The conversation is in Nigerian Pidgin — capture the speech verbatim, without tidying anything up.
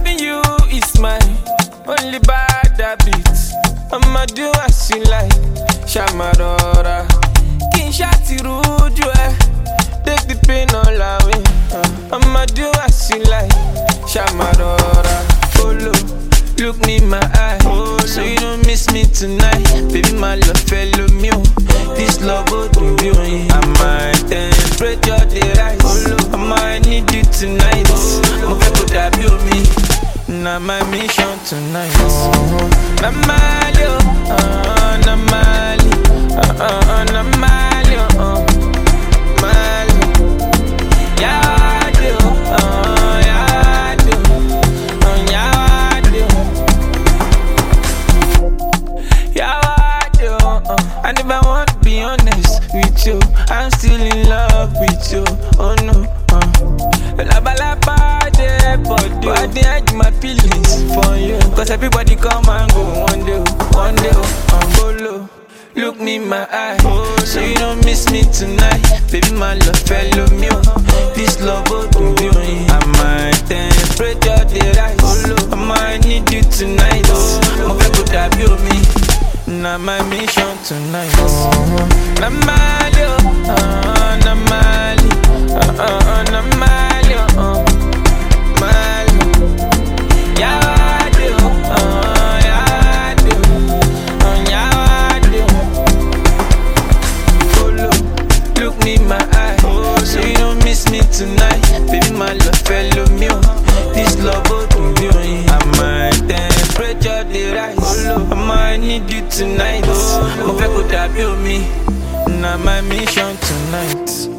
Loving you is my only bad habit. I'ma do as you like, Shamadora. King Shati Ruju, take the pain all away. Uh, I'ma do as you like, Shamadora. Follow, look me in my eye, oh, so you don't miss me tonight. Baby, my love fellow me. This love will do you. I might temperature the rise. I might need you tonight. Move it could have you me. Now my mission tonight. Namalio, uh, Namali, uh, uh, Namalio, uh, Mali. Yeah, I do, uh, yeah, I do, uh, yeah, I do, yeah, I do. Uh, and if I want to be honest with you, I'm still in love with you. Oh no, uh, la ba la ba de body, I dey hide my feelings for you. Cause everybody come and go one day, one day, uh, follow. Look me in my eye, so you don't miss me tonight. Baby, my love fellow me. This love will do you. I might temperature the rise. I might need you tonight. Move it could have you me. Now my mission tonight. Namali, uh, Namali, uh, uh, Namali, uh, Mali. Yeah, I do, uh, yeah, I do, uh, yeah, I do. Follow, look me in my eye, so you don't miss me tonight. Baby, my love fellow me. This love will do you. I might temperature the rise. I might need you tonight. Move it could have you me. Now my mission tonight.